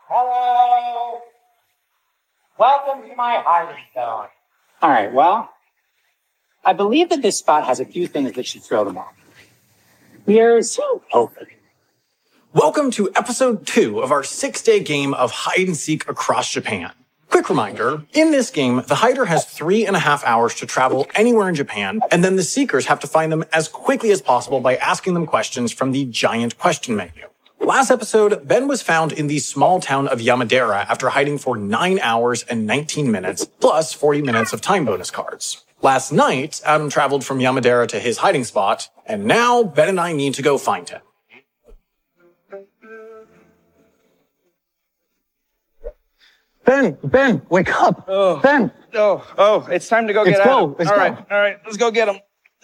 Hello. Welcome to my hiding zone. All right, well, I believe that this spot has a few things that should throw them off. Here's open. Welcome to episode 2 of our 6-day game of hide and seek across Japan. Quick reminder, in this game, the hider has 3.5 hours to travel anywhere in Japan, and then the seekers have to find them as quickly as possible by asking them questions from the giant question menu. Last episode, Ben was found in the small town of Yamadera after hiding for 9 hours and 19 minutes, plus 40 minutes of time bonus cards. Last night, Adam traveled from Yamadera to his hiding spot, and now Ben and I need to go find him. Ben, wake up. Oh. Ben. Oh, it's time to go get All right, let's go get him.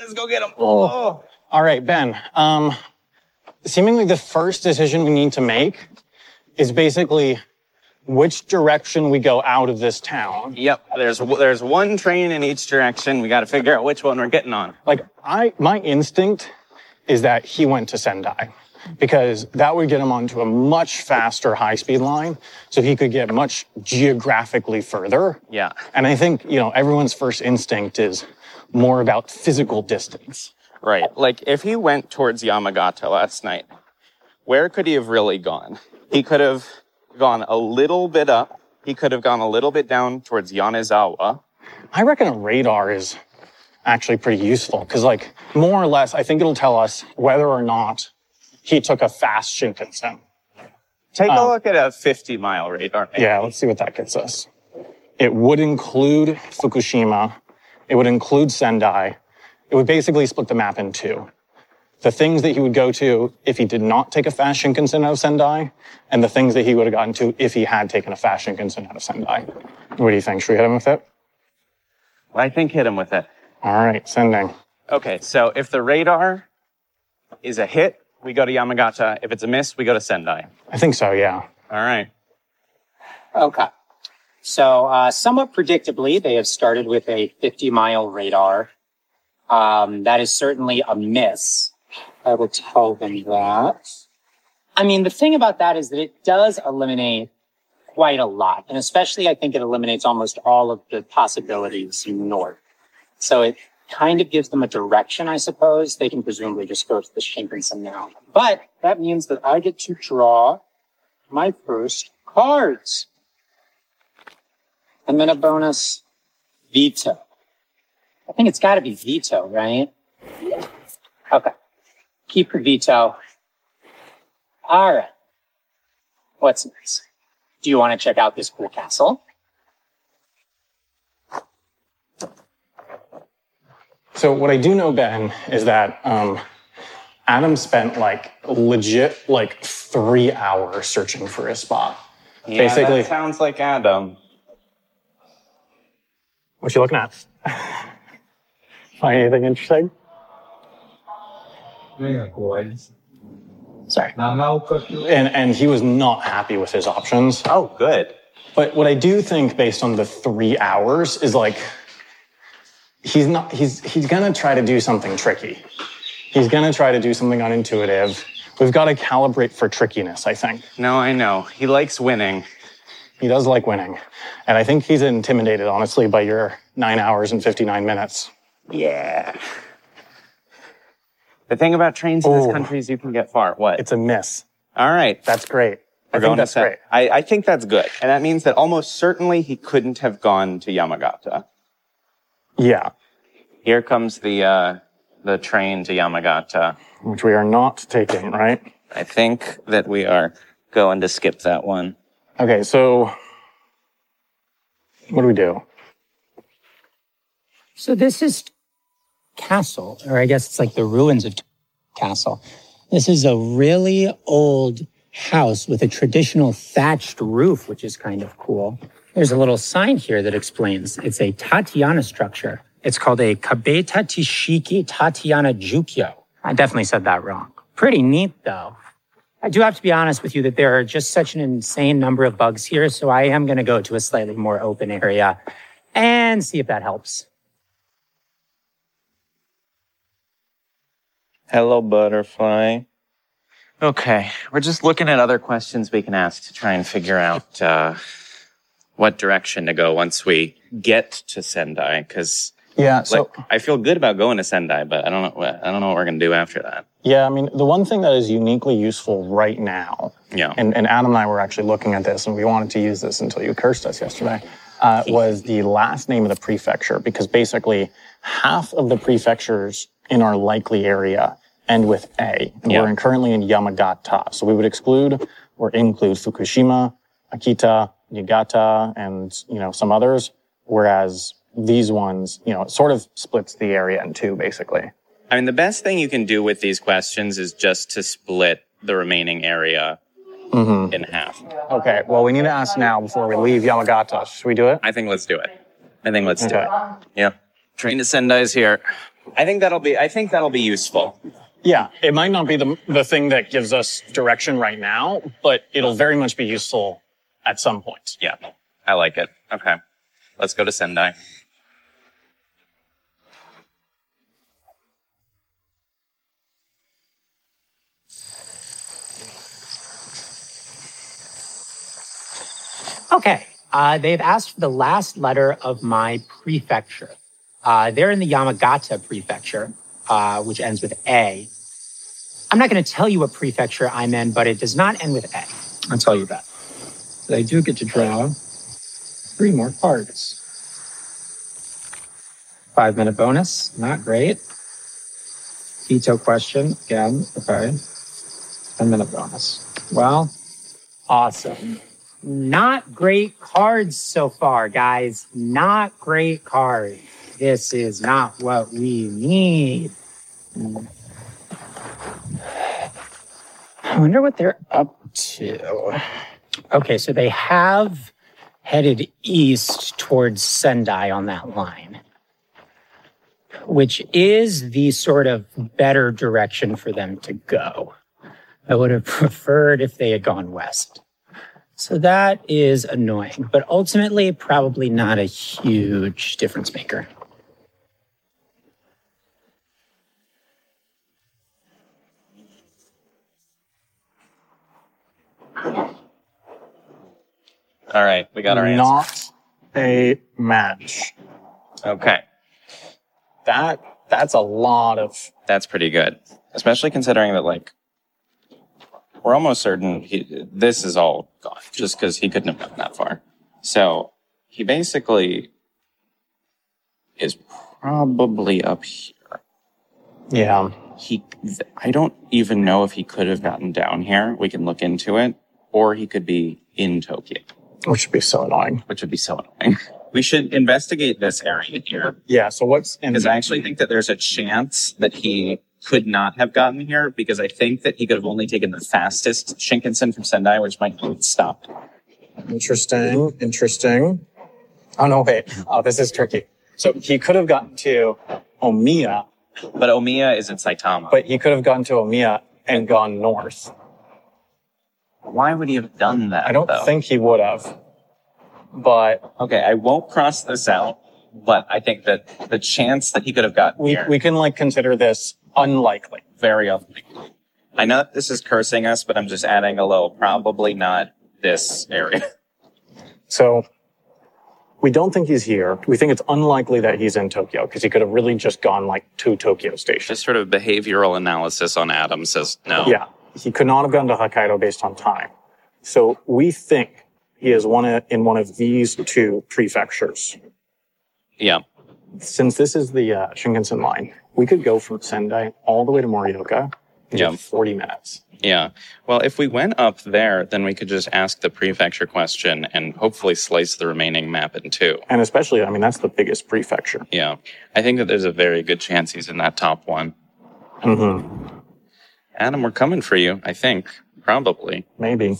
Oh. All right, Ben. Seemingly the first decision we need to make is basically which direction we go out of this town. Yep, there's one train in each direction. We got to figure out which one we're getting on. My instinct is that he went to Sendai, because that would get him onto a much faster high-speed line, so he could get much geographically further. Yeah. And I think, everyone's first instinct is more about physical distance. Right, like if he went towards Yamagata last night, where could he have really gone? He could have gone a little bit up. He could have gone a little bit down towards Yonezawa. I reckon a radar is actually pretty useful, because more or less, I think it'll tell us whether or not he took a fast Shinkansen. Take a look at a 50-mile radar. Yeah, let's see what that gets us. It would include Fukushima. It would include Sendai. It would basically split the map in two. The things that he would go to if he did not take a fast Shinkansen out of Sendai, and the things that he would have gotten to if he had taken a fast Shinkansen out of Sendai. What do you think? Should we hit him with it? Well, I think hit him with it. All right, sending. Okay, so if the radar is a hit, we go to Yamagata. If it's a miss, we go to Sendai. I think so, yeah. All right. Okay. So, somewhat predictably, they have started with a 50-mile radar. That is certainly a miss. I will tell them that. I mean, the thing about that is that it does eliminate quite a lot. And especially, I think it eliminates almost all of the possibilities north. So it kind of gives them a direction, I suppose. They can presumably just go to the Shinkansen now. But that means that I get to draw my first cards. And then a bonus veto. I think it's got to be veto, right? Okay. Keep your veto. All right. What's next? Do you want to check out this cool castle? So what I do know, Ben, is that Adam spent legit 3 hours searching for his spot. Yeah, Basically, that sounds like Adam. What you looking at? Find anything interesting? Sorry. And he was not happy with his options. Oh, good. But what I do think, based on the 3 hours, is he's gonna try to do something tricky. He's gonna try to do something unintuitive. We've got to calibrate for trickiness, I think. No, I know. He likes winning. He does like winning. And I think he's intimidated, honestly, by your 9 hours and 59 minutes. Yeah. The thing about trains in this country is you can get far. What? It's a miss. All right. That's great. I We're think going that's to great. I think that's good. And that means that almost certainly he couldn't have gone to Yamagata. Yeah. Here comes the train to Yamagata. Which we are not taking, right? I think that we are going to skip that one. Okay, so what do we do? So this is castle, or I guess it's like the ruins of castle. This is a really old house with a traditional thatched roof, which is kind of cool. There's a little sign here that explains it's a Tatiana structure. It's called a Kabeta Tishiki Tatiana Jukyo. I definitely said that wrong. Pretty neat, though. I do have to be honest with you that there are just such an insane number of bugs here, so I am going to go to a slightly more open area and see if that helps. Hello, butterfly. Okay, we're just looking at other questions we can ask to try and figure out what direction to go once we get to Sendai. Because I feel good about going to Sendai, but I don't know what we're gonna do after that. Yeah, I mean, the one thing that is uniquely useful right now, and Adam and I were actually looking at this, and we wanted to use this until you cursed us yesterday, was the last name of the prefecture, because basically half of the prefectures in our likely area end with A, and we're currently in Yamagata. So we would exclude or include Fukushima, Akita, Niigata, and, some others, whereas these ones, it sort of splits the area in two, basically. I mean, the best thing you can do with these questions is just to split the remaining area in half. Okay, well, we need to ask now before we leave Yamagata. Should we do it? I think let's do it. Do it. Yeah. Train to Sendai is here. I think that'll be useful. Yeah, it might not be the thing that gives us direction right now, but it'll very much be useful at some point. Yeah, I like it. Okay, let's go to Sendai. Okay, they've asked for the last letter of my prefecture. They're in the Yamagata prefecture, which ends with A. I'm not going to tell you what prefecture I'm in, but it does not end with A. I'll tell you that. But I do get to draw 3 more cards. 5-minute bonus, not great. Veto question, again, okay. 10-minute bonus. Well, awesome. Not great cards so far, guys. Not great cards. This is not what we need. I wonder what they're up to. Okay, so they have headed east towards Sendai on that line, which is the sort of better direction for them to go. I would have preferred if they had gone west. So that is annoying, but ultimately probably not a huge difference maker. All right, we got our answer. Not a match. Okay. That's a lot of... That's pretty good, especially considering that, we're almost certain this is all gone, just because he couldn't have gotten that far. So he basically is probably up here. Yeah. I don't even know if he could have gotten down here. We can look into it, or he could be in Tokyo. Which would be so annoying. We should investigate this area here. Yeah, so what's in... Because I actually think that there's a chance that he could not have gotten here, because I think that he could have only taken the fastest Shinkansen from Sendai, which might have stopped. Interesting. Oh, no, wait. Oh, this is tricky. So he could have gotten to Omiya. But Omiya is in Saitama. But he could have gotten to Omiya and gone north. Why would he have done that, I don't think he would have. But... Okay, I won't cross this out, but I think that the chance that he could have gotten here... We can, consider this unlikely. Very unlikely. I know that this is cursing us, but I'm just adding a little, probably not this area. So, we don't think he's here. We think it's unlikely that he's in Tokyo, because he could have really just gone, to Tokyo Station. Just sort of behavioral analysis on Adam says no. Yeah. He could not have gone to Hokkaido based on time. So, we think he is in one of these 2 prefectures. Yeah. Since this is the Shinkansen line, we could go from Sendai all the way to Morioka in 40 minutes. Yeah. Well, if we went up there, then we could just ask the prefecture question and hopefully slice the remaining map in 2. And especially, that's the biggest prefecture. Yeah. I think that there's a very good chance he's in that top one. Mm-hmm. Adam, we're coming for you, I think. Probably. Maybe.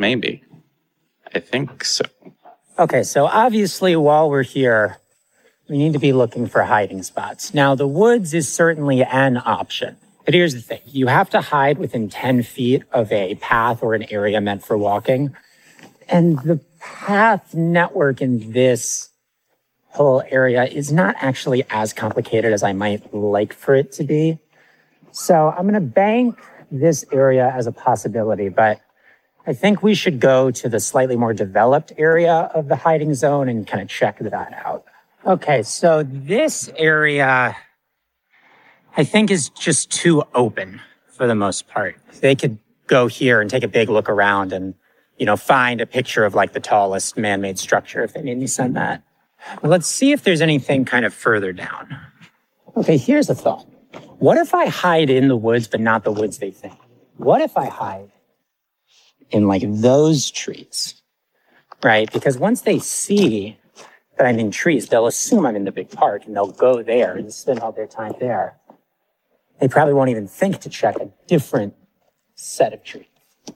I think so. Okay, so obviously while we're here, we need to be looking for hiding spots. Now, the woods is certainly an option. But here's the thing. You have to hide within 10 feet of a path or an area meant for walking. And the path network in this whole area is not actually as complicated as I might like for it to be. So I'm going to bank this area as a possibility, but I think we should go to the slightly more developed area of the hiding zone and kind of check that out. Okay, so this area, I think, is just too open for the most part. They could go here and take a big look around and, find a picture of like the tallest man-made structure if they made me send that. But let's see if there's anything kind of further down. Okay, here's a thought. What if I hide in the woods, but not the woods they think? What if I hide in like those trees, right? Because once they see that I'm in trees, they'll assume I'm in the big park and they'll go there and spend all their time there. They probably won't even think to check a different set of trees.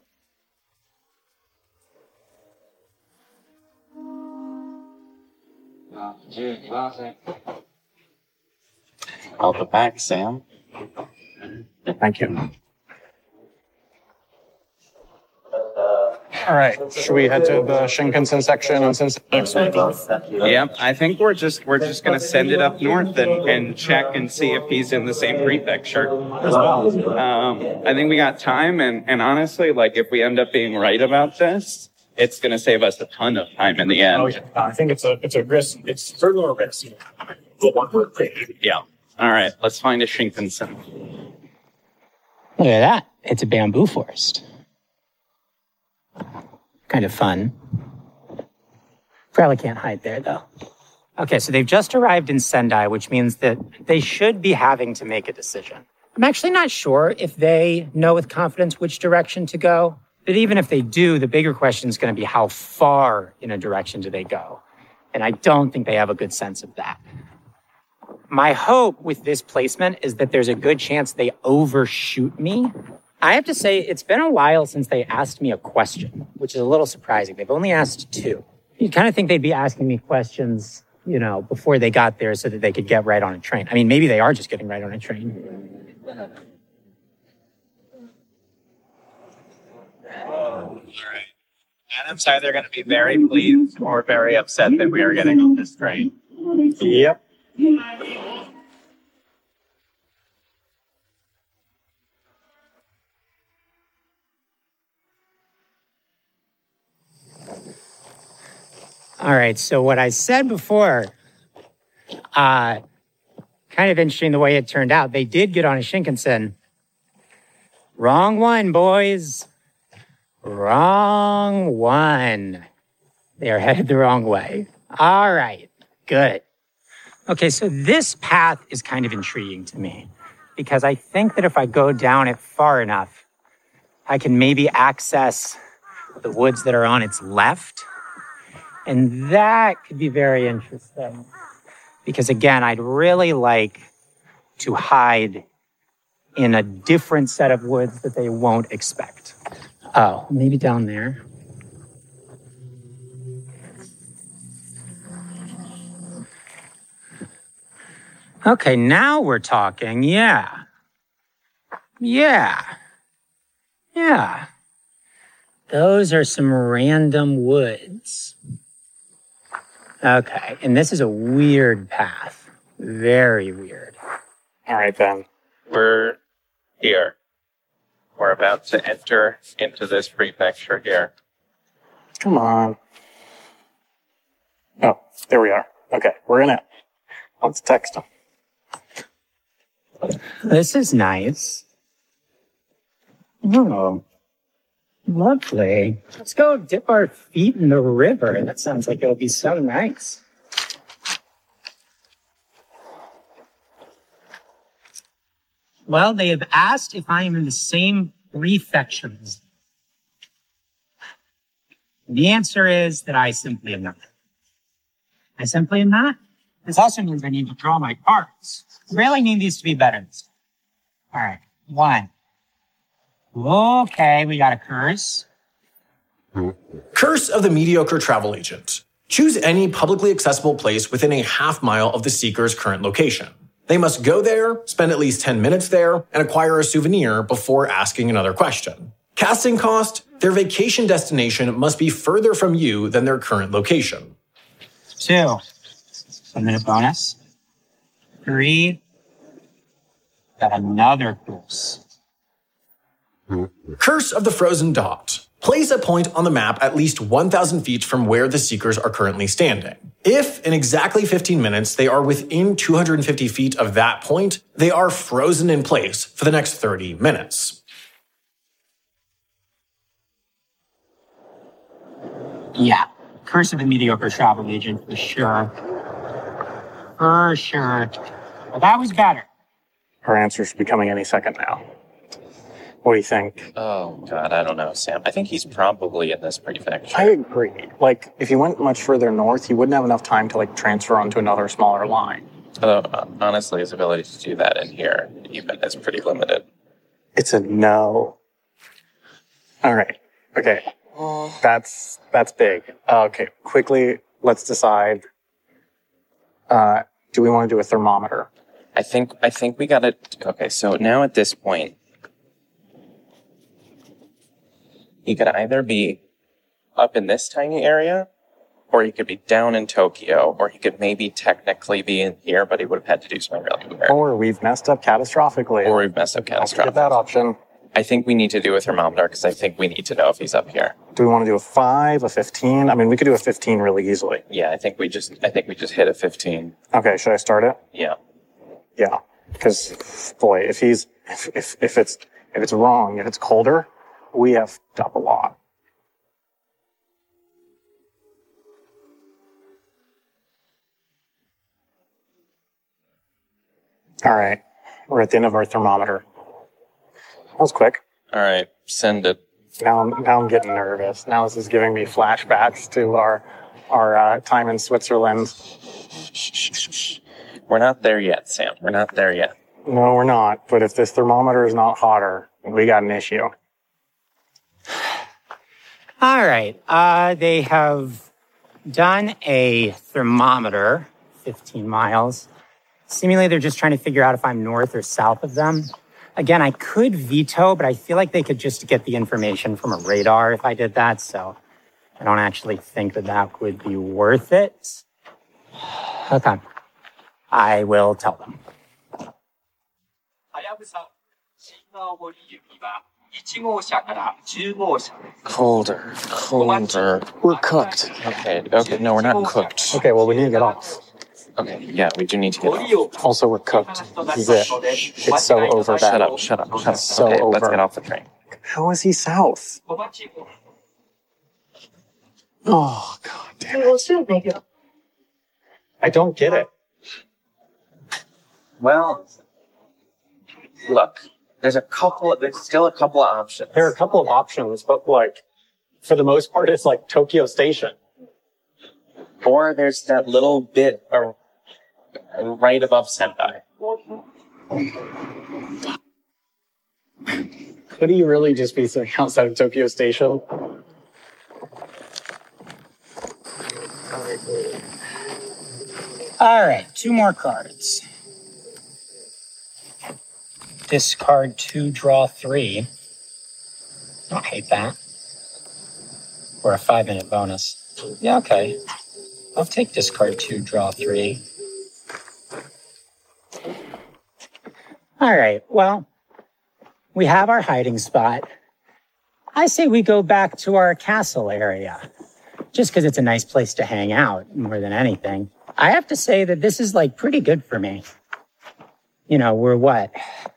Welcome back, Sam. Thank you. All right, should we head to the Shinkansen section on Cincinnati? Yep, I think we're just gonna send it up north and check and see if he's in the same prefecture as well. I think we got time, and honestly, like if we end up being right about this, it's gonna save us a ton of time in the end. Oh, yeah. I think it's a risk. It's certainly a risk. Yeah. All right, let's find a Shinkansen. Look at that. It's a bamboo forest. Kind of fun. Probably can't hide there, though. Okay, so they've just arrived in Sendai, which means that they should be having to make a decision. I'm actually not sure if they know with confidence which direction to go. But even if they do, the bigger question is going to be how far in a direction do they go? And I don't think they have a good sense of that. My hope with this placement is that there's a good chance they overshoot me. I have to say, it's been a while since they asked me a question, which is a little surprising. They've only asked 2. You'd kind of think they'd be asking me questions, before they got there so that they could get right on a train. I mean, maybe they are just getting right on a train. All right. Adam's either going to be very pleased or very upset that we are getting on this train. Yep. All right, so what I said before, kind of interesting the way it turned out. They did get on a Shinkansen. Wrong one, boys. Wrong one. They are headed the wrong way. All right, good. Okay, so this path is kind of intriguing to me because I think that if I go down it far enough, I can maybe access the woods that are on its left. And that could be very interesting because, again, I'd really like to hide in a different set of woods that they won't expect. Oh, maybe down there. Okay, now we're talking. Yeah. Those are some random woods. Okay, and this is a weird path. Very weird. All right, then. We're here. We're about to enter into this prefecture here. Come on. Oh, there we are. Okay, we're in it. Let's text them. This is nice. Oh, lovely. Let's go dip our feet in the river. That sounds like it'll be so nice. Well, they have asked if I am in the same prefecture as them. The answer is that I simply am not. I simply am not. This also means I need to draw my cards. I really need these to be better this time. All right, 1. Okay, we got a curse. Curse of the Mediocre Travel Agent. Choose any publicly accessible place within a half mile of the seeker's current location. They must go there, spend at least 10 minutes there, and acquire a souvenir before asking another question. Casting cost, their vacation destination must be further from you than their current location. 2. 1 minute bonus. 3. Got another curse. Curse of the Frozen Dot. Place a point on the map at least 1,000 feet from where the Seekers are currently standing. If, in exactly 15 minutes, they are within 250 feet of that point, they are frozen in place for the next 30 minutes. Yeah. Curse of the Mediocre Travel Agent, for sure. For sure. Well, that was better. Her answer's becoming any second now. What do you think? Oh, God, I don't know, Sam. I think he's probably in this prefecture. I agree. Like, if you went much further north, you wouldn't have enough time to, like, transfer onto another smaller line. Although, honestly, his ability to do that in here even is pretty limited. It's a no. All right. Okay. That's big. Okay. Quickly, let's decide. Do we want to do a thermometer? I think we got it. Okay, so now at this point, he could either be up in this tiny area, or he could be down in Tokyo, or he could maybe technically be in here, but he would have had to do something really weird. Or we've messed up catastrophically. Or we've messed up Get catastrophic. that option. I think we need to do a thermometer because I think we need to know if he's up here. Do we want to do a 5, a 15? I mean, we could do a 15 really easily. Yeah, I think we just hit a 15. Okay, should I start it? Yeah. Yeah. Because, boy, if it's wrong, if it's colder, we have up a lot. All right. We're at the end of our thermometer. That was quick. All right, send it. Now I'm getting nervous. Now this is giving me flashbacks to our time in Switzerland. We're not there yet, Sam. We're not there yet. No, we're not. But if this thermometer is not hotter, we got an issue. All right. They have done a thermometer, 15 miles. Seemingly, they're just trying to figure out if I'm north or south of them. Again, I could veto, but I feel like they could just get the information from a radar if I did that. So I don't actually think that would be worth it. Okay. I will tell them. Colder. We're cooked. Okay, no, we're not cooked. Okay, well, we need to get off. Okay, yeah, we do need to get off. Also, we're cooked. This is it. It's so over. Shut up. So Okay, let's over. get off the train. How is he south? Oh, God damn it. I don't get it. Well, look, there's still a couple of options. There are a couple of options, but like, for the most part, it's like Tokyo Station. Or there's that little bit right above Sendai. Could he really just be sitting outside of Tokyo Station? All right, 2 more cards. Discard 2, draw 3. Don't hate that. Or a 5-minute bonus. Yeah, okay. I'll take discard 2, draw 3. All right, well, we have our hiding spot. I say we go back to our castle area, just because it's a nice place to hang out more than anything. I have to say that this is like pretty good for me. You know, we're what?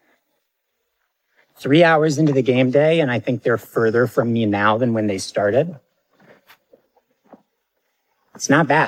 3 hours into the game day, and I think they're further from me now than when they started. It's not bad.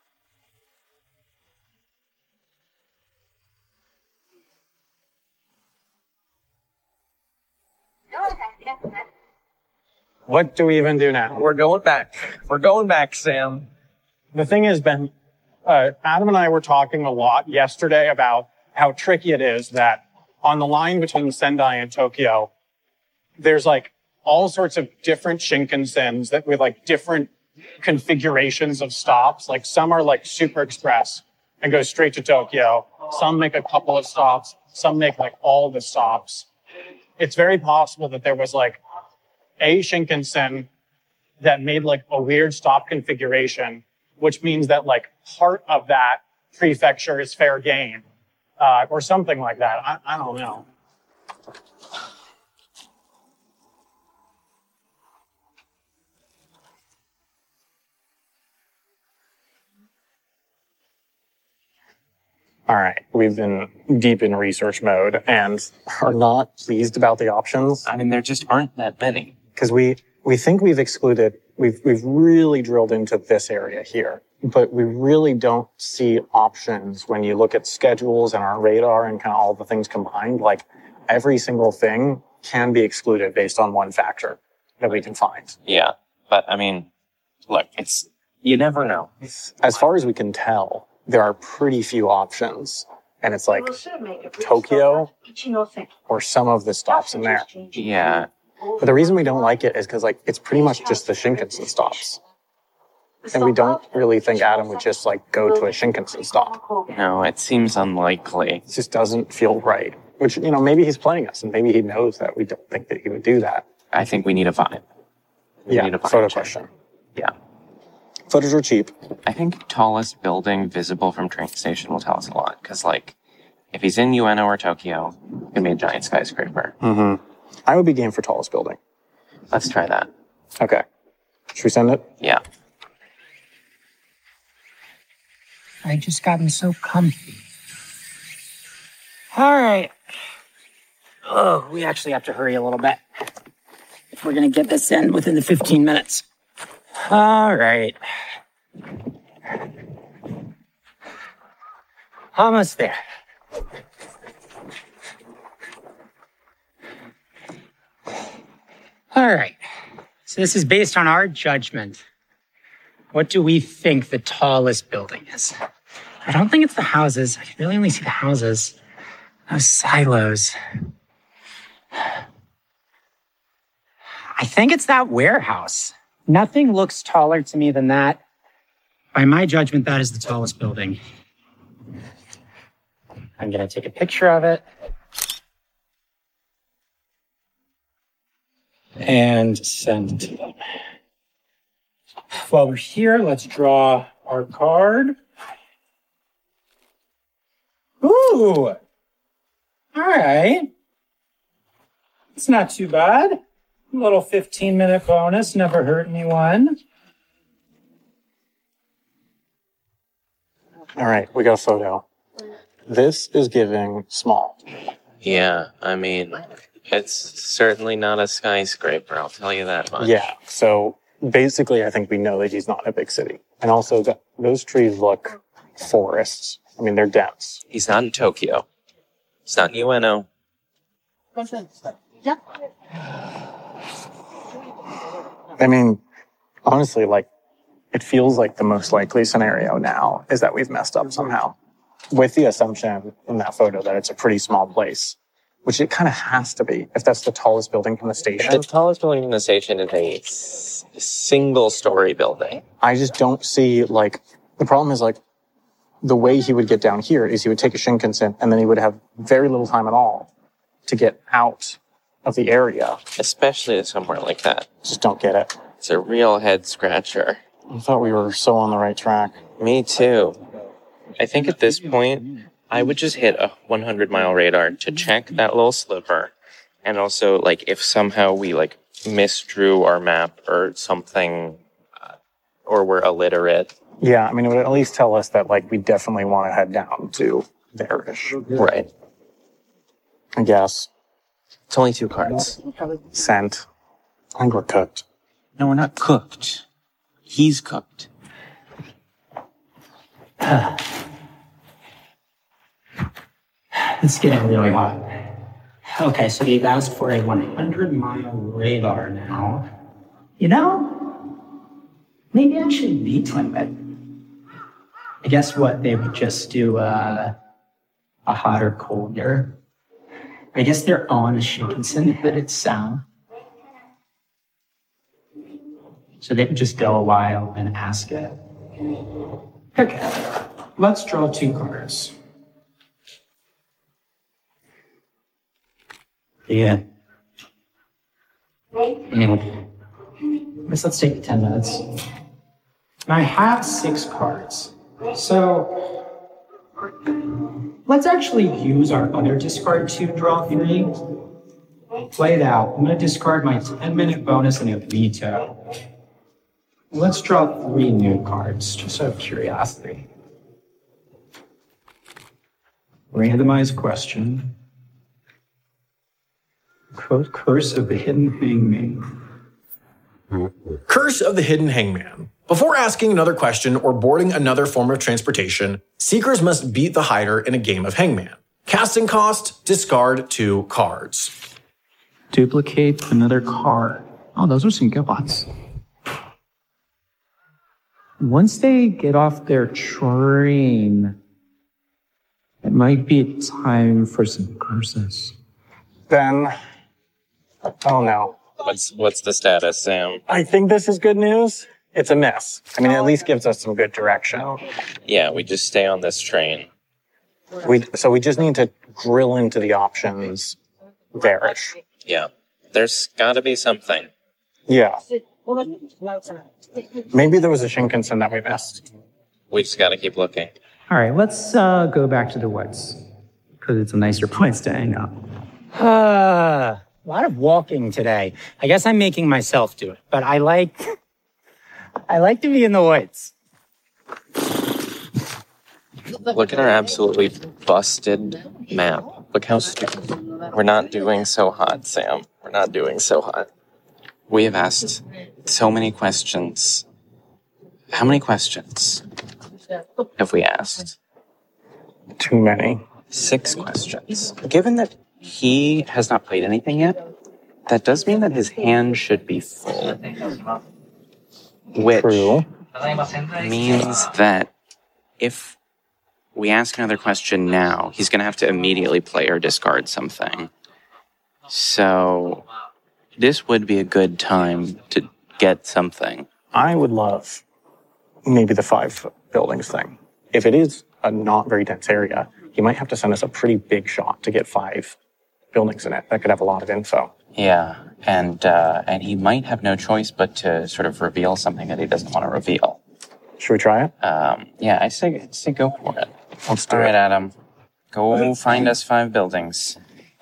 What do we even do now? We're going back. We're going back, Sam. The thing is, Ben, Adam and I were talking a lot yesterday about how tricky it is that on the line between Sendai and Tokyo, there's like all sorts of different Shinkansens that with like different configurations of stops. Like some are like super express and go straight to Tokyo. Some make a couple of stops. Some make like all the stops. It's very possible that there was like a Shinkansen that made like a weird stop configuration, which means that like part of that prefecture is fair game, or something like that. I don't know. All right, we've been deep in research mode and are not pleased about the options I mean, there just aren't that many. because we think we've excluded, we've really drilled into this area here, but we really don't see options when you look at schedules and our radar and kind of all the things combined. Like every single thing can be excluded based on one factor that we can find. Yeah, but I mean, look, you never know. As far as we can tell, there are pretty few options. And it's like Tokyo or some of the stops in there. Yeah, But the reason we don't like it is because like it's pretty much just the Shinkansen stops. And we don't really think Adam would just like go to a Shinkansen stop. no, it seems unlikely. It just doesn't feel right. Which, you know, maybe he's playing us and maybe he knows that we don't think that he would do that. I think we need a vibe. We need a vibe photo check. question. Yeah. Photos are cheap. I think tallest building visible from train station will tell us a lot. Because, like, if he's in Ueno or Tokyo, it can be a giant skyscraper. I would be game for tallest building. Let's try that. Okay. Should we send it? Yeah. I just gotten so comfy. All right. Oh, we actually have to hurry a little bit if we're going to get this in within the 15 minutes. All right. Almost there. All right. So this is based on our judgment. What do we think the tallest building is? I don't think it's the houses. I can really only see the houses. Those silos. I think it's that warehouse. Nothing looks taller to me than that. By my judgment, that is the tallest building. I'm going to take a picture of it. And send it to them. While we're here, let's draw our card. Ooh! All right. It's not too bad. A little 15-minute bonus, never hurt anyone. All right, we got a photo. This is giving small. Yeah, I mean, it's certainly not a skyscraper, I'll tell you that much. Yeah, so basically I think we know that he's not in a big city. And also those trees look forests. I mean, they're dense. He's not in Tokyo. He's not in Ueno. I mean, honestly, like, it feels like the most likely scenario now is that we've messed up somehow. With the assumption in that photo that it's a pretty small place, which it kind of has to be if that's the tallest building from the station. The tallest building in the station is a single-story building. I just don't see, like, the problem is, like, the way he would get down here is he would take a Shinkansen and then he would have very little time at all to get out of the area. Especially somewhere like that. Just don't get it. It's a real head-scratcher. I thought we were so on the right track. Me too. I think at this point, I would just hit a 100-mile radar to check that little sliver. And also, like, if somehow we, like, misdrew our map or something, or we're illiterate. Yeah, I mean, it would at least tell us that, like, we definitely want to head down to there-ish. Right. I guess. It's only 2 cards. Sent. I think we're cooked. No, we're not cooked. He's cooked. It's getting really hot. Okay, so you've asked for a 100-mile radar now. You know, maybe I should retime it. I guess what, they would just do a hot or colder. I guess they're on a Shinkansen, but it's sound. So they would just go a while and ask it. Okay, let's draw 2 cards. Yeah. Let's take 10 minutes. And I have 6 cards. So let's actually use our other discard to draw 3. Play it out. I'm going to discard my 10-minute bonus and a veto. Let's draw 3 new cards, just out of curiosity. Randomized question. Curse of the Hidden Hangman. Curse of the Hidden Hangman. Before asking another question or boarding another form of transportation, seekers must beat the hider in a game of Hangman. Casting cost, discard 2 cards. Duplicate another card. Oh, those are some good ones. Once they get off their train, it might be time for some curses. Then, oh no. What's the status, Sam? I think this is good news. It's a miss. I mean, it at least gives us some good direction. Yeah, we just stay on this train. So we just need to grill into the options there-ish. Yeah. There's gotta be something. Yeah. Maybe there was a Shinkansen that we missed. We just gotta keep looking. All right, let's go back to the woods because it's a nicer place to hang out. A lot of walking today. I guess I'm making myself do it, but I like to be in the woods. Look at our absolutely busted map. Look how stupid. We're not doing so hot, Sam. We're not doing so hot. We have asked so many questions. How many questions have we asked? Too many. 6 questions. Given that he has not played anything yet, that does mean that his hand should be full. Which True. means that if we ask another question now, he's going to have to immediately play or discard something. So this would be a good time to get something. I would love maybe the 5 buildings thing. If it is a not very dense area, he might have to send us a pretty big shot to get 5 buildings in it. That could have a lot of info. Yeah, and he might have no choice but to sort of reveal something that he doesn't want to reveal. Should we try it? Yeah, I say go for it. Let's do All right, it. Adam. Go find us 5 buildings.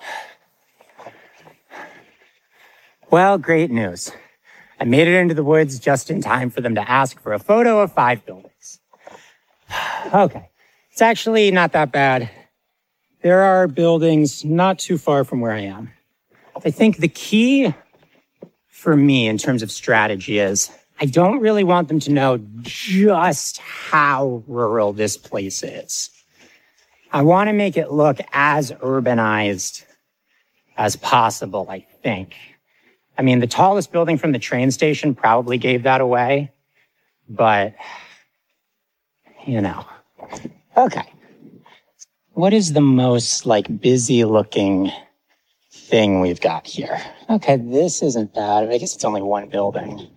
Well, great news. I made it into the woods just in time for them to ask for a photo of 5 buildings. Okay, it's actually not that bad. There are buildings not too far from where I am. I think the key for me in terms of strategy is I don't really want them to know just how rural this place is. I want to make it look as urbanized as possible, I think. I mean, the tallest building from the train station probably gave that away, but, you know. Okay. What is the most, busy looking thing we've got here? Okay, this isn't bad. I guess it's only 1 building.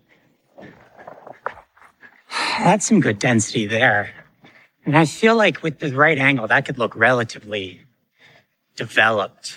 That's some good density there. And I feel like with the right angle, that could look relatively developed.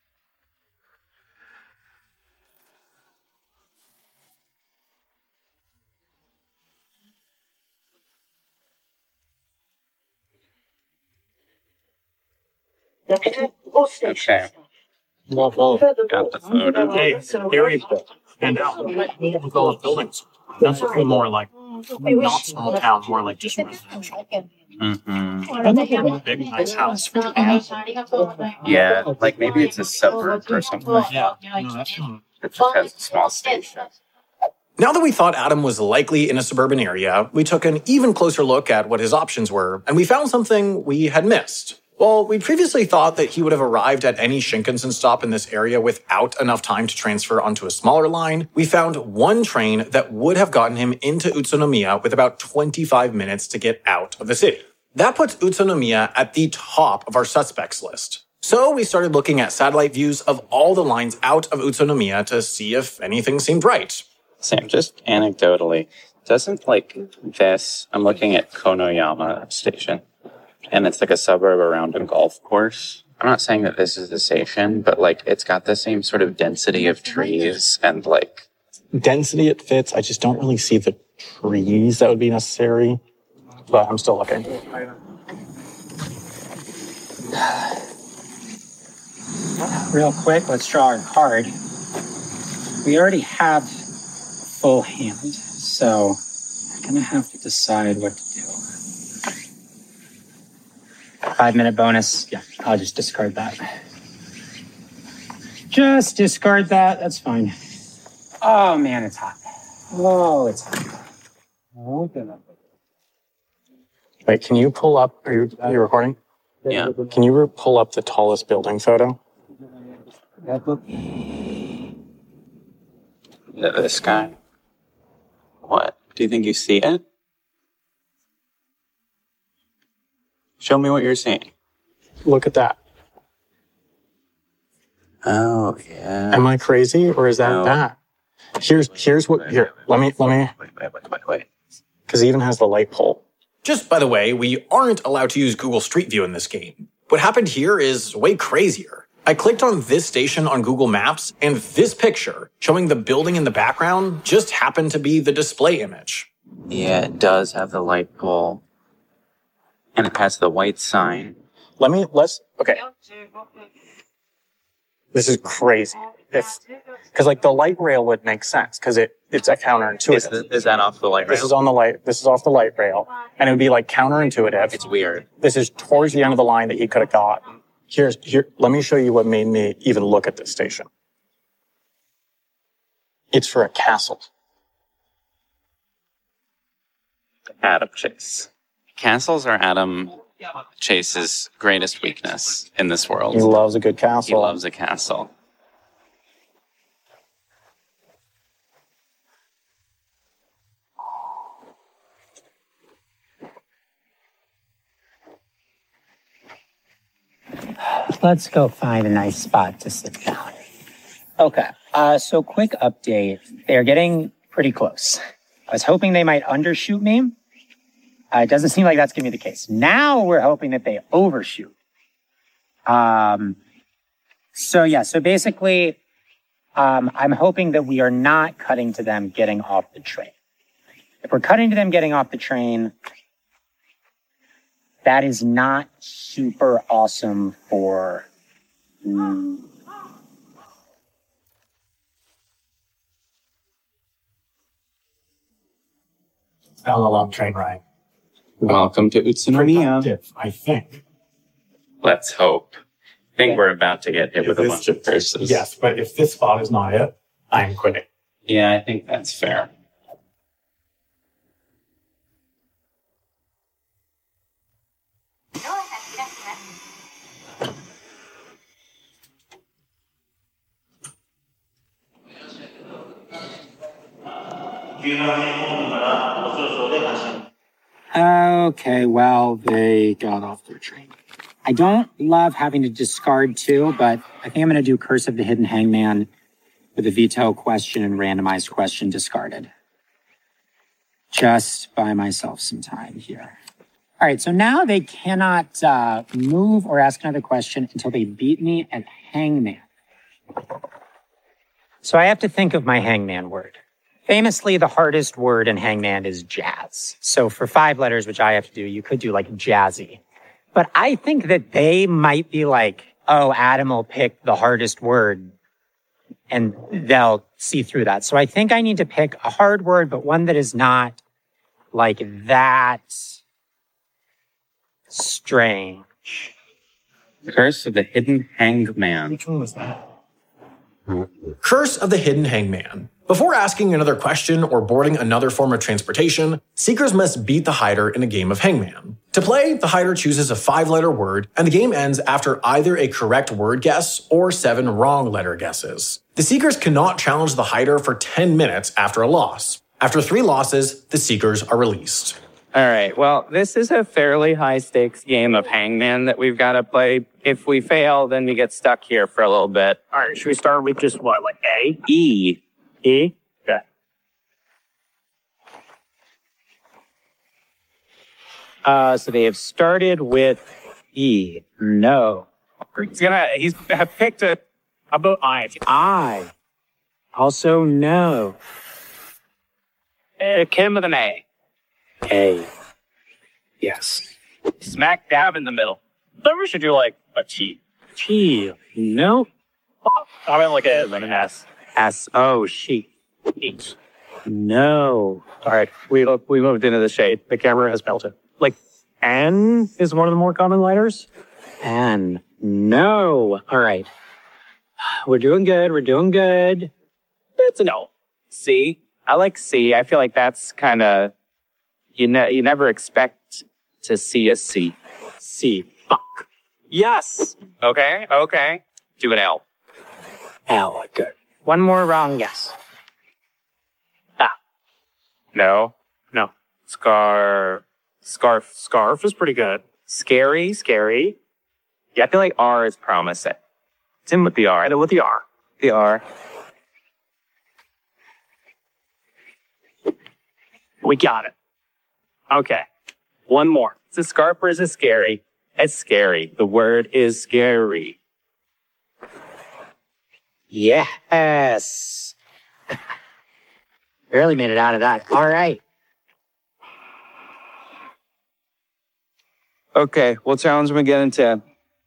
Okay. Got the photo. Hey, Gary, and out. Developed buildings. That's looking more like not small town, more like just residential. Mm-hmm. Big, nice house. Yeah, like maybe it's a suburb or something. Yeah. No, that's It just has a small station. Now that we thought Adam was likely in a suburban area, we took an even closer look at what his options were, and we found something we had missed. While we previously thought that he would have arrived at any Shinkansen stop in this area without enough time to transfer onto a smaller line, we found 1 train that would have gotten him into Utsunomiya with about 25 minutes to get out of the city. That puts Utsunomiya at the top of our suspects list. So we started looking at satellite views of all the lines out of Utsunomiya to see if anything seemed right. Sam, just anecdotally, doesn't this, I'm looking at Konoyama Station, and it's like a suburb around a golf course. I'm not saying that this is the station, but it's got the same sort of density of trees and Density, it fits. I just don't really see the trees that would be necessary. But I'm still looking. Real quick, let's draw our card. We already have full hand, so I'm gonna have to decide what to do. 5-minute bonus. Yeah, I'll just discard that. Just discard that. That's fine. Oh, man, it's hot. Oh, it's hot. Wait, can you pull up? Are you recording? Yeah. Can you pull up the tallest building photo? This guy. What? Do you think you see it? Show me what you're seeing. Look at that. Oh, yeah. Am I crazy or is that No. that? Here's what. Here, let me. Wait. Because it even has the light pole. Just by the way, we aren't allowed to use Google Street View in this game. What happened here is way crazier. I clicked on this station on Google Maps, and this picture showing the building in the background just happened to be the display image. Yeah, it does have the light pole. And it has the white sign. Okay. This is crazy. Because like the light rail would make sense because it's a counterintuitive. Is that off the light rail? This is on the light. This is off the light rail, and it would be like counterintuitive. It's weird. This is towards the end of the line that he could have got. Here. Let me show you what made me even look at this station. It's for a castle. Adam Chase. Castles are Adam Chase's greatest weakness in this world. He loves a good castle. He loves a castle. Let's go find a nice spot to sit down. Okay, so quick update. They're getting pretty close. I was hoping they might undershoot me. It doesn't seem like that's going to be the case. Now we're hoping that they overshoot. So basically, I'm hoping that we are not cutting to them getting off the train. If we're cutting to them getting off the train, that is not super awesome for... It's been a long train ride. Welcome to Utsunomiya. Productive, I think. Let's hope. I think we're about to get hit with a bunch of curses. Yes, but if this spot is not it, I'm quitting. Yeah, I think that's fair. Okay, well, they got off their train. I don't love having to discard two, but I think I'm going to do Curse of the Hidden Hangman with a veto question and randomized question discarded. Just buy myself some time here. All right, so now they cannot move or ask another question until they beat me at Hangman. So I have to think of my Hangman word. Famously, the hardest word in Hangman is jazz. So for 5 letters, which I have to do, you could do like jazzy. But I think that they might be like, oh, Adam will pick the hardest word and they'll see through that. So I think I need to pick a hard word, but one that is not like that strange. Curse of the Hidden Hangman. Which one was that? Curse of the Hidden Hangman. Before asking another question or boarding another form of transportation, seekers must beat the hider in a game of Hangman. To play, the hider chooses a 5-letter word, and the game ends after either a correct word guess or 7 wrong letter guesses. The seekers cannot challenge the hider for 10 minutes after a loss. After 3 losses, the seekers are released. All right. Well, this is a fairly high stakes game of Hangman that we've got to play. If we fail, then we get stuck here for a little bit. All right, should we start with just what, like A? E. E? Okay. So they have started with E. No. He's picked a about I. I. Also no. Kim with an A. A. Yes. Smack dab in the middle. Then we should do like a T. G. No. I mean like an S. S. Oh, she. H. No. All right, we moved into the shade. The camera has melted. Like N is one of the more common letters? And no. All right. We're doing good. We're doing good. It's a no. C. I like C. I feel like that's kind of, you never expect to see a C. C. Fuck. Yes. Okay. Do an L. L. Good. One more wrong guess. No. Scarf is pretty good. Scary. Yeah, I feel like R is promising. It's in with the R. With the R. The R. We got it. Okay. One more. Is it scarf or is it scary? It's scary. The word is scary. Yes. Barely made it out of that. All right. Okay, what challenge am I getting 10?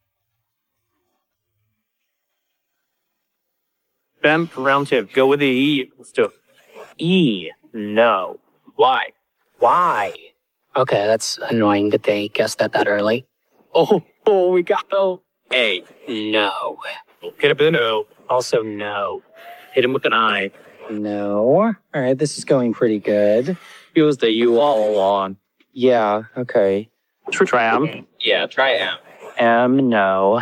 Ben, round two. Go with the E. Let's do it. E. No. Why? Why? Okay, that's annoying that they guessed that early. Oh, we got the A. No. Hit it with an O. Also no. Hit him with an I. No. All right, this is going pretty good. It was the U all along. Yeah, okay. Should we try M? Yeah, try M. M, no.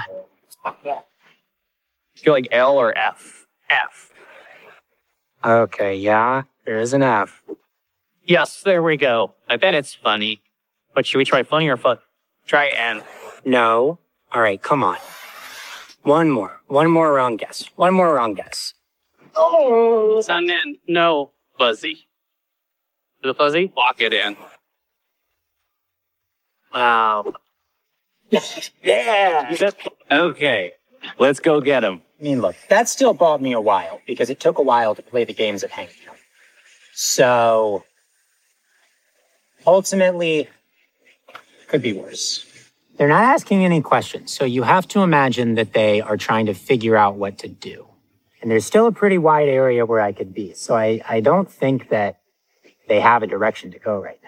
Feel like L or F? F. Okay, yeah, there is an F. Yes, there we go. I bet it's funny. But should we try funny or fun? Try N. No. All right, come on. One more wrong guess. One more wrong guess. Oh, it's on N. No. Fuzzy. Is it fuzzy? Lock it in. Wow. Yeah. Okay. Let's go get him. I mean, look, that still bought me a while because it took a while to play the games at Hangtown. So, ultimately, could be worse. They're not asking any questions, so you have to imagine that they are trying to figure out what to do. And there's still a pretty wide area where I could be, so I don't think that they have a direction to go right now.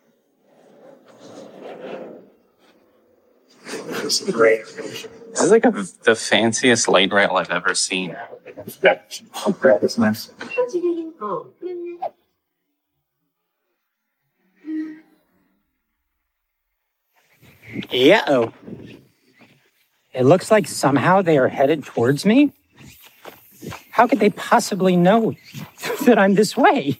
This is like the fanciest light rail I've ever seen. Yeah-oh. It looks like somehow they are headed towards me. How could they possibly know that I'm this way?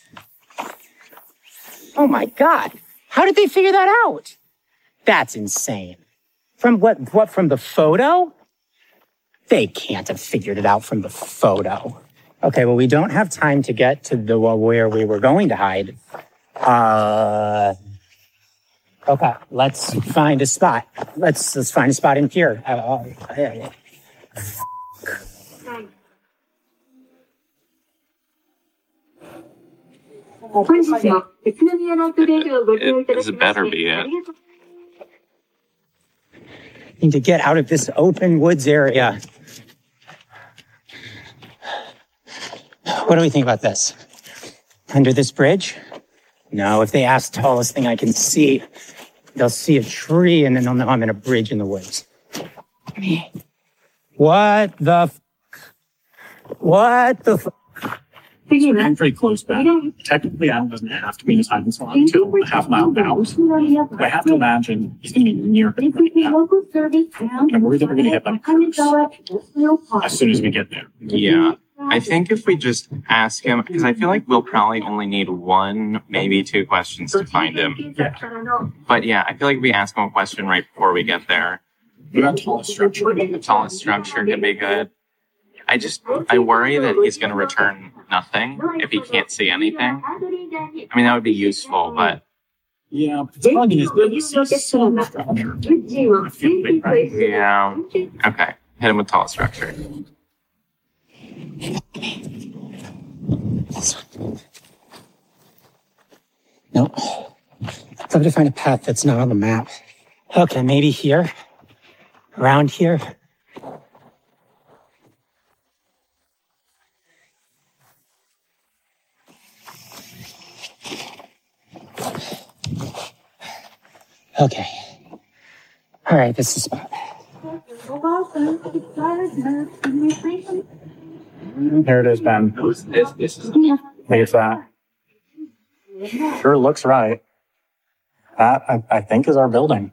Oh my God. How did they figure that out? That's insane. From what, from the photo? They can't have figured it out from the photo. Okay, well, we don't have time to get to the where we were going to hide. Okay, let's find a spot. Let's find a spot in here. 本日の宇都宮ナイトレールをご利用いただきまして It better be it. Need to get out of this open woods area. What do we think about this? Under this bridge? No, if they ask tallest thing I can see, they'll see a tree and then they'll know I'm in a bridge in the woods. What the What the I'm pretty close back. Technically, Adam doesn't have to be in his hiding spot until a half mile out. But I have to imagine he's going to be near it right now. I'm worried that we're going to hit by curse as soon as we get there. Yeah. I think if we just ask him, because I feel like we'll probably only need one, maybe two questions to find him. Yeah. But yeah, I feel like if we ask him a question right before we get there, What about tallest structure? the tallest structure could be good. I worry that he's going to return nothing if he can't see anything. I mean, that would be useful, but Yeah, but it's probably going to be some structure. I feel big, right? yeah. Okay. Hit him with tallest structure. Nope. I'd love to find a path that's not on the map. Okay, maybe here. Around here. Okay. All right, this is the spot. Here it is, Ben. This is Maybe it's that. Sure looks right. That, I think, is our building.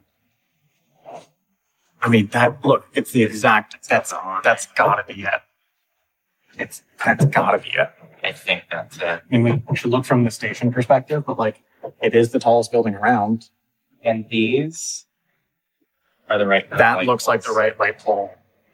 I mean, look, it's the exact, that's gotta be it. That's gotta be it. I think that's it. I mean, we should look from the station perspective, but like, it is the tallest building around. And these are the right. That looks like the right light pole.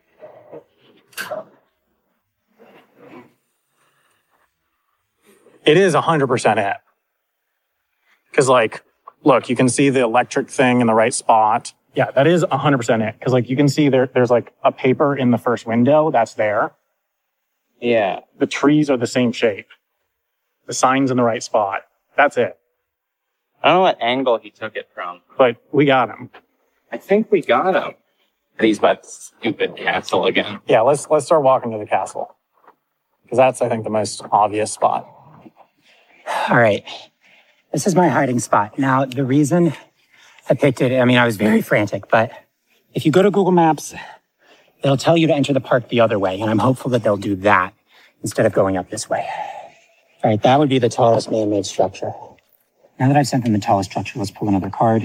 It is 100% it. Because, like, look, you can see the electric thing in the right spot. Yeah, that is 100% it. Because, like, you can see there's like a paper in the first window that's there. Yeah. The trees are the same shape. The sign's in the right spot. That's it. I don't know what angle he took it from. But we got him. I think we got him. And he's by the stupid castle again. Yeah, let's start walking to the castle. Because that's, I think, the most obvious spot. All right. This is my hiding spot. Now, the reason I picked it, I mean, I was very frantic, but if you go to Google Maps, it'll tell you to enter the park the other way, and I'm hopeful that they'll do that instead of going up this way. All right, that would be the tallest man-made structure. Now that I've sent them the tallest structure, let's pull another card.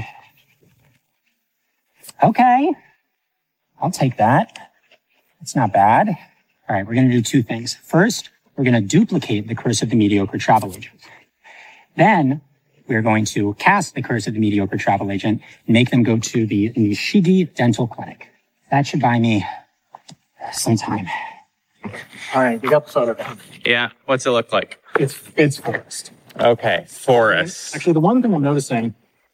Okay. I'll take that. It's not bad. All right, we're going to do two things. First, we're going to duplicate the Curse of the Mediocre Travel Agent. Then, we're going to cast the Curse of the Mediocre Travel Agent and make them go to the Nishigi Dental Clinic. That should buy me some time. All right, you got the photo down. Yeah. What's it look like? It's forest. Okay. Forest. Actually, the one thing I'm noticing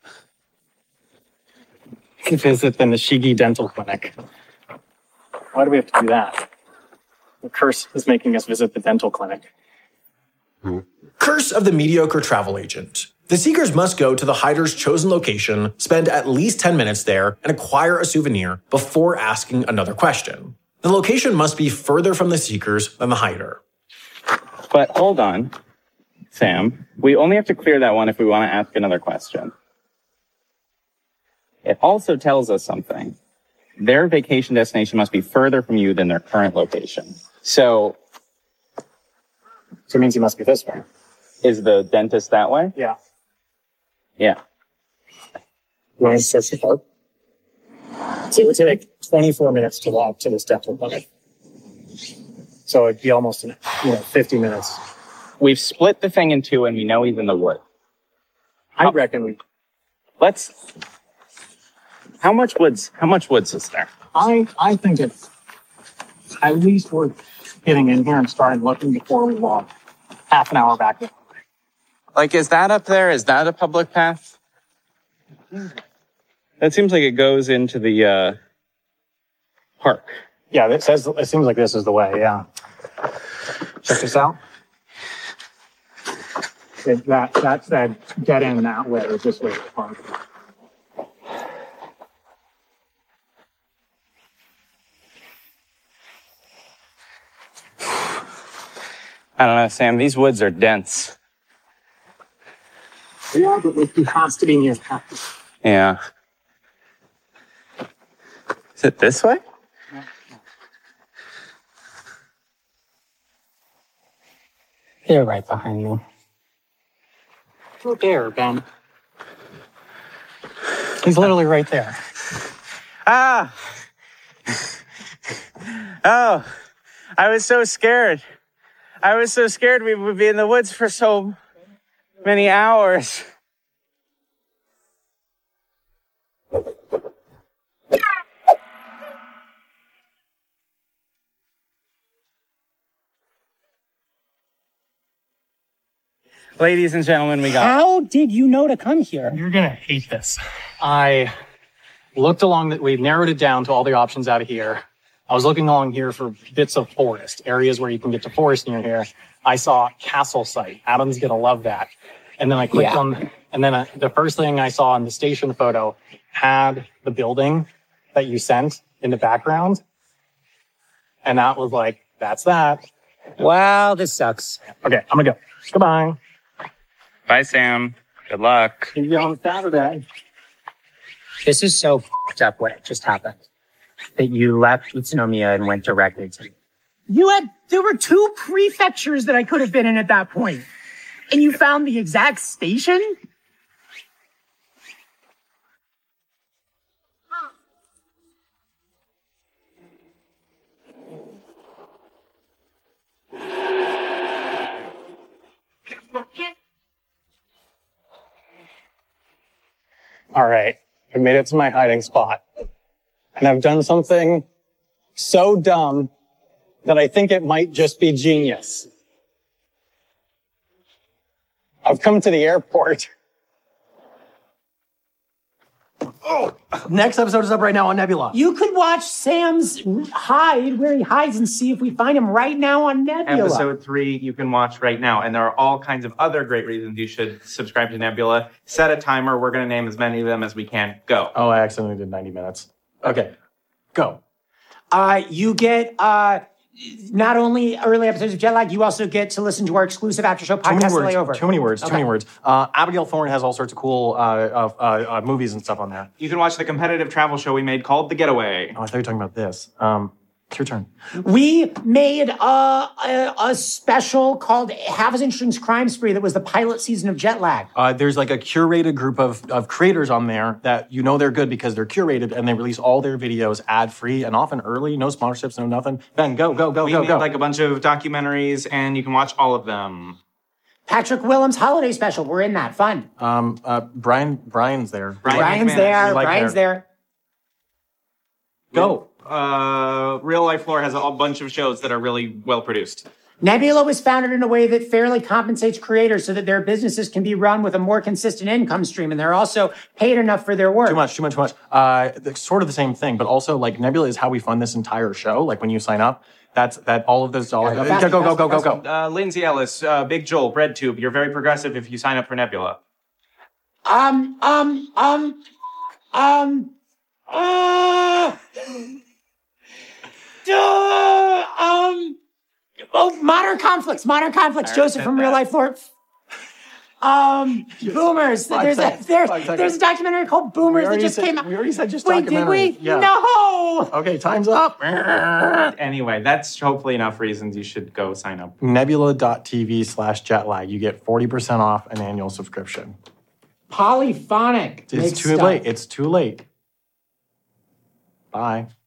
is visit the Nishigi Dental Clinic. Why do we have to do that? The curse is making us visit the dental clinic. Curse of the Mediocre Travel Agent. The seekers must go to the hider's chosen location, spend at least 10 minutes there, and acquire a souvenir before asking another question. The location must be further from the seekers than the hider. But hold on, Sam. We only have to clear that one if we want to ask another question. It also tells us something. Their vacation destination must be further from you than their current location. So it means he must be this way. is the dentist that way? Yeah. Yeah. You want to search the park? So it would take 24 minutes to walk to this dental clinic. So it'd be almost 50 minutes. We've split the thing in two and we know he's in the wood. I reckon How much woods is there? I think it's at least worth getting in here and starting looking before we walk half an hour back. Like, is that up there? Is that a public path? That seems like it goes into the park. Yeah, it seems like this is the way, yeah. Check this out. That said, get in that way, or this way to the park. I don't know, Sam. These woods are dense. Yeah, but it has to be near the park. Yeah. Is it this way? They're right behind you. Right there, Ben. He's literally right there. Ah! Oh, I was so scared. I was so scared we would be in the woods for so many hours. Ladies and gentlemen, we got... How did you know to come here? You're gonna hate this. I looked we narrowed it down to all the options out of here. I was looking along here for bits of forest, areas where you can get to forest near here. I saw castle site. Adam's gonna love that. And then I clicked on, and then the first thing I saw in the station photo had the building that you sent in the background. And that was like, that's that. Wow, this sucks. Okay, I'm gonna go. Goodbye. Bye, Sam. Good luck. See you on Saturday. This is so fucked up what just happened. That you left Utsunomiya and went directly to... There were 2 prefectures that I could have been in at that point. And you found the exact station? All right, I made it to my hiding spot. And I've done something so dumb that I think it might just be genius. I've come to the airport. Oh, next episode is up right now on Nebula. You could watch Sam's hide where he hides and see if we find him right now on Nebula. Episode 3 you can watch right now. And there are all kinds of other great reasons you should subscribe to Nebula. Set a timer. We're going to name as many of them as we can. Go. Oh, I accidentally did 90 minutes. Okay, go. You get not only early episodes of Jetlag, you also get to listen to our exclusive after show podcast Layover. Too many words. Abigail Thorne has all sorts of cool movies and stuff on there. You can watch the competitive travel show we made called The Getaway. Oh, I thought you were talking about this. It's your turn. We made a special called Half as Interesting as Crime Spree that was the pilot season of Jetlag. There's like a curated group of creators on there that you know they're good because they're curated and they release all their videos ad-free and often early, no sponsorships, no nothing. Ben, go. We made like a bunch of documentaries and you can watch all of them. Patrick Willems' holiday special. We're in that. Fun. Brian's there. Brian's there. Brian's there. Go. Real Life Lore has a bunch of shows that are really well produced. Nebula was founded in a way that fairly compensates creators so that their businesses can be run with a more consistent income stream, and they're also paid enough for their work. Too much. Sort of the same thing, but also like Nebula is how we fund this entire show. Like when you sign up, that all of those dollars. Go. Lindsay Ellis, Big Joel, BreadTube. You're very progressive if you sign up for Nebula. Modern conflicts. Joseph from Real Life Lore. Boomers. There's a documentary called Boomers that just came out. We already said just Wait, documentary. did we? Yeah. No. Okay, time's up. Anyway, that's hopefully enough reasons you should go sign up. Nebula.tv/jetlag. You get 40% off an annual subscription. Polyphonic. It's too late. Bye.